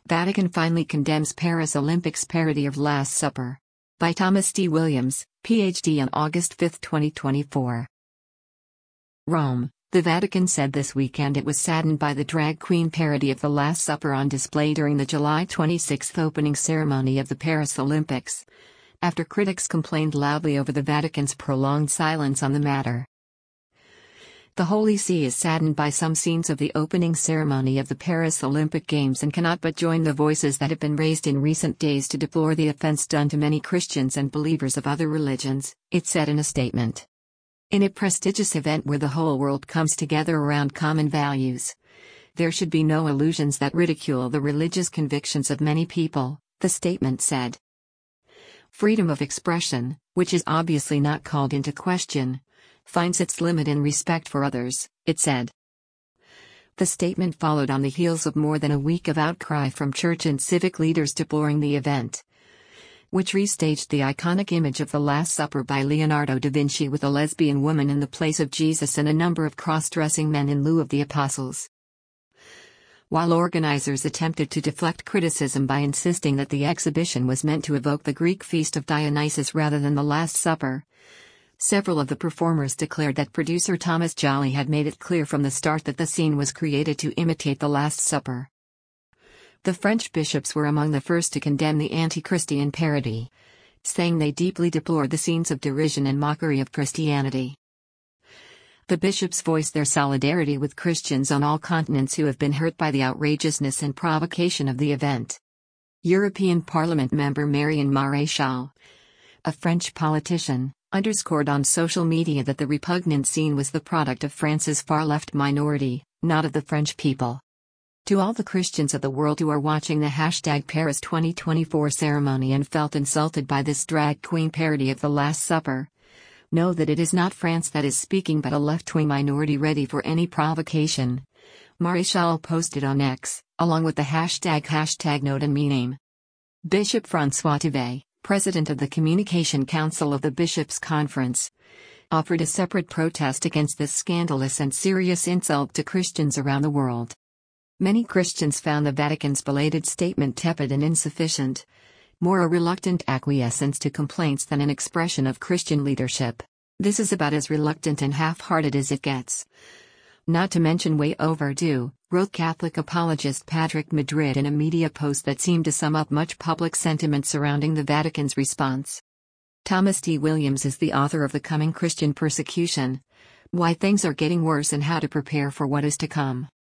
Vatican finally condemns Paris Olympics parody of Last Supper. By Thomas D. Williams, Ph.D. on August 5, 2024. Rome. The Vatican said this weekend it was saddened by the drag queen parody of the Last Supper on display during the July 26 opening ceremony of the Paris Olympics, after critics complained loudly over the Vatican's prolonged silence on the matter. The Holy See is saddened by some scenes of the opening ceremony of the Paris Olympic Games and cannot but join the voices that have been raised in recent days to deplore the offense done to many Christians and believers of other religions, it said in a statement. In a prestigious event where the whole world comes together around common values, there should be no illusions that ridicule the religious convictions of many people, the statement said. Freedom of expression, which is obviously not called into question, finds its limit in respect for others, it said. The statement followed on the heels of more than a week of outcry from church and civic leaders deploring the event, which restaged the iconic image of the Last Supper by Leonardo da Vinci with a lesbian woman in the place of Jesus and a number of cross-dressing men in lieu of the apostles. While organizers attempted to deflect criticism by insisting that the exhibition was meant to evoke the Greek feast of Dionysus rather than the Last Supper, several of the performers declared that producer Thomas Joly had made it clear from the start that the scene was created to imitate the Last Supper. The French bishops were among the first to condemn the anti-Christian parody, saying they deeply deplored the scenes of derision and mockery of Christianity. The bishops voiced their solidarity with Christians on all continents who have been hurt by the outrageousness and provocation of the event. European Parliament member Marion Maréchal, a French politician, underscored on social media that the repugnant scene was the product of France's far-left minority, not of the French people. To all the Christians of the world who are watching the #Paris 2024 ceremony and felt insulted by this drag queen parody of the Last Supper, know that it is not France that is speaking but a left-wing minority ready for any provocation, Maréchal posted on X, along with the hashtag note and me name. Bishop François Thévet, president of the Communication Council of the Bishops' Conference, offered a separate protest against this scandalous and serious insult to Christians around the world. Many Christians found the Vatican's belated statement tepid and insufficient, more a reluctant acquiescence to complaints than an expression of Christian leadership. This is about as reluctant and half-hearted as it gets. Not to mention way overdue, wrote Catholic apologist Patrick Madrid in a media post that seemed to sum up much public sentiment surrounding the Vatican's response. Thomas D. Williams is the author of The Coming Christian Persecution: Why Things Are Getting Worse and How to Prepare for What Is to Come.